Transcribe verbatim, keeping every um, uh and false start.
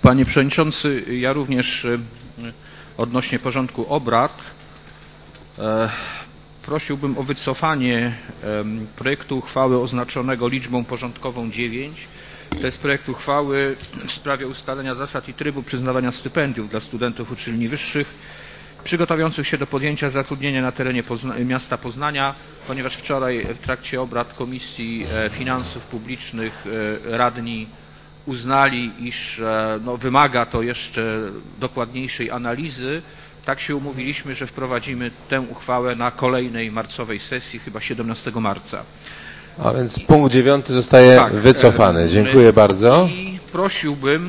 Panie Przewodniczący, ja również odnośnie porządku obrad prosiłbym o wycofanie projektu uchwały oznaczonego liczbą porządkową dziewięć. To jest projekt uchwały w sprawie ustalenia zasad i trybu przyznawania stypendiów dla studentów uczelni wyższych przygotowujących się do podjęcia zatrudnienia na terenie Pozna miasta Poznania, ponieważ wczoraj w trakcie obrad Komisji Finansów Publicznych radni uznali, iż no, wymaga to jeszcze dokładniejszej analizy. Tak się umówiliśmy, że wprowadzimy tę uchwałę na kolejnej marcowej sesji, chyba siedemnastego marca. A więc punkt dziewiąty zostaje tak, wycofany. Dziękuję bardzo. I prosiłbym